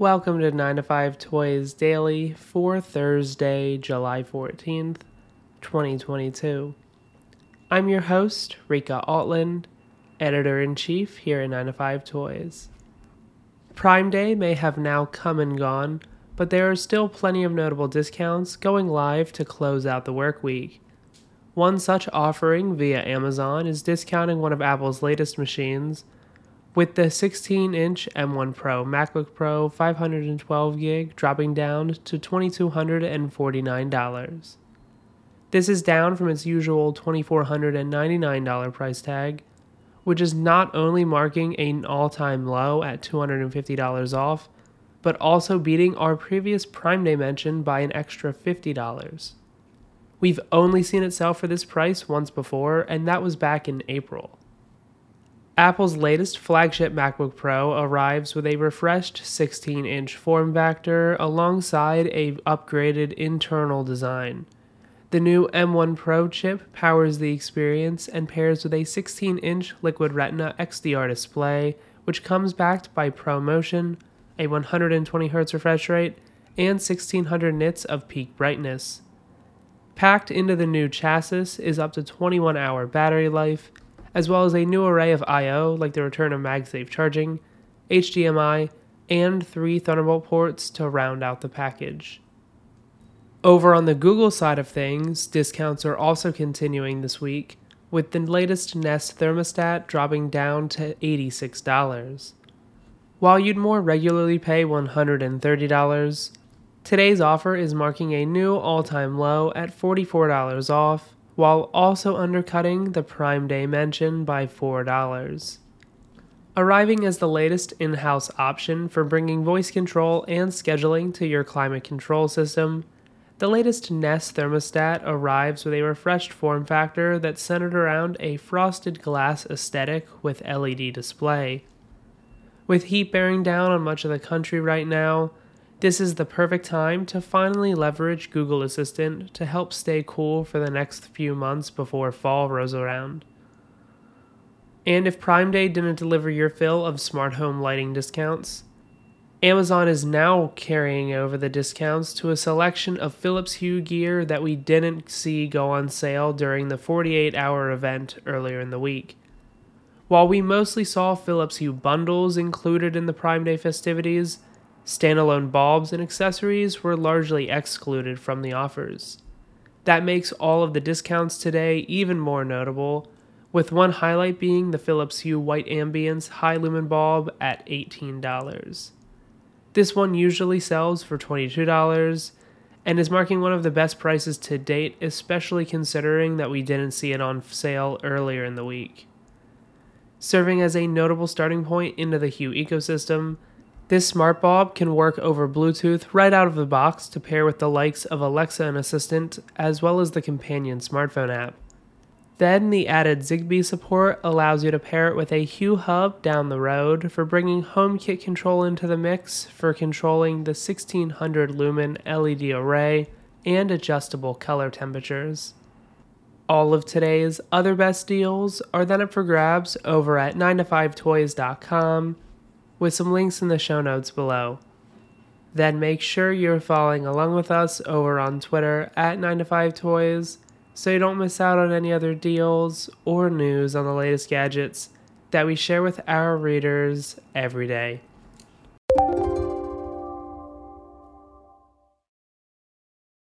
Welcome to 9 to 5 Toys Daily for Thursday, July 14th, 2022. I'm your host, Rika Altland, Editor-in-Chief here at 9 to 5 Toys. Prime Day may have now come and gone, but there are still plenty of notable discounts going live to close out the work week. One such offering via Amazon is discounting one of Apple's latest machines, with the 16-inch M1 Pro MacBook Pro 512GB dropping down to $2,249. This is down from its usual $2,499 price tag, which is not only marking an all-time low at $250 off, but also beating our previous Prime Day mention by an extra $50. We've only seen it sell for this price once before, and that was back in April. Apple's latest flagship MacBook Pro arrives with a refreshed 16-inch form factor alongside a upgraded internal design. The new M1 Pro chip powers the experience and pairs with a 16-inch Liquid Retina XDR display, which comes backed by ProMotion, a 120Hz refresh rate, and 1600 nits of peak brightness. Packed into the new chassis is up to 21-hour battery life, as well as a new array of I/O like the return of MagSafe charging, HDMI, and 3 Thunderbolt ports to round out the package. Over on the Google side of things, discounts are also continuing this week, with the latest Nest thermostat dropping down to $86. While you'd more regularly pay $130, today's offer is marking a new all-time low at $44 off, while also undercutting the Prime Day mention by $4. Arriving as the latest in-house option for bringing voice control and scheduling to your climate control system, the latest Nest thermostat arrives with a refreshed form factor that's centered around a frosted glass aesthetic with LED display. With heat bearing down on much of the country right now, this is the perfect time to finally leverage Google Assistant to help stay cool for the next few months before fall rolls around. And if Prime Day didn't deliver your fill of smart home lighting discounts, Amazon is now carrying over the discounts to a selection of Philips Hue gear that we didn't see go on sale during the 48-hour event earlier in the week. While we mostly saw Philips Hue bundles included in the Prime Day festivities, standalone bulbs and accessories were largely excluded from the offers. That makes all of the discounts today even more notable, with one highlight being the Philips Hue White Ambience High Lumen bulb at $18. This one usually sells for $22 and is marking one of the best prices to date, especially considering that we didn't see it on sale earlier in the week. Serving as a notable starting point into the Hue ecosystem, this smart bulb can work over Bluetooth right out of the box to pair with the likes of Alexa and Assistant, as well as the companion smartphone app. Then the added Zigbee support allows you to pair it with a Hue hub down the road for bringing HomeKit control into the mix for controlling the 1600 lumen LED array and adjustable color temperatures. All of today's other best deals are then up for grabs over at 9to5toys.com, with some links in the show notes below. Then make sure you're following along with us over on Twitter at 9to5toys so you don't miss out on any other deals or news on the latest gadgets that we share with our readers every day.